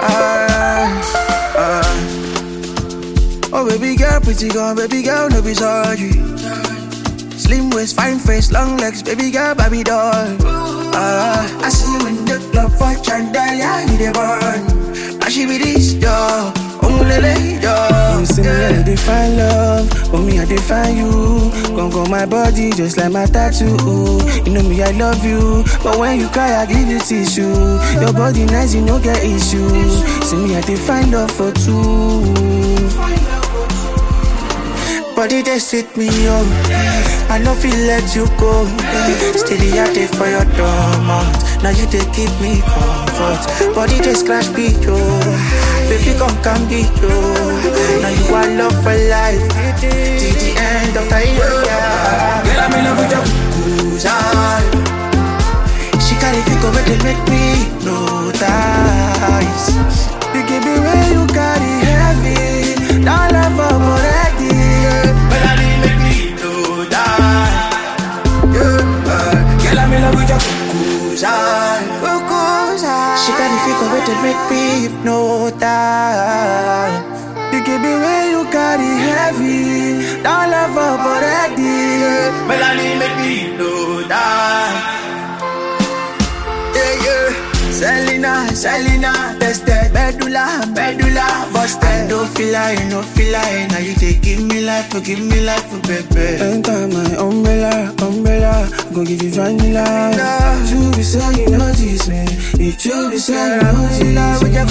Oh baby girl, pretty girl, baby girl, no be sorry. Slim waist, fine face, long legs, baby girl, baby doll. I see you in the club for Chandaya, you the born. I she be this girl, lele, yo. You see me, I define love, but me, I define you. Gon' go my body just like my tattoo. You know me, I love you, but when you cry, I give you tissue. Your body nice, you no get issues. See me, I define love for two. Body they sweet me up, I no feel let you go. Steady out there for your dormant. Now you they give me comfort. Body they scratch me yo, baby come be yo. Now you are love for life, till the end of the year. Girl, I'm in love with your kukusai. She carry figure where they make me notice. You give me where you carry heavy, don't love for already. Make me know that. Girl, I'm in love with your kukusai. She got the figure where they make me hypnotize. You give me where you carry heavy, don't love up already. Melanie make me know that. Selena, tested, medulla, busted. No feel like, now you take give me life, baby. Enter my umbrella, go give you vanilla. You be saying you notice me, if you be saying you notice me.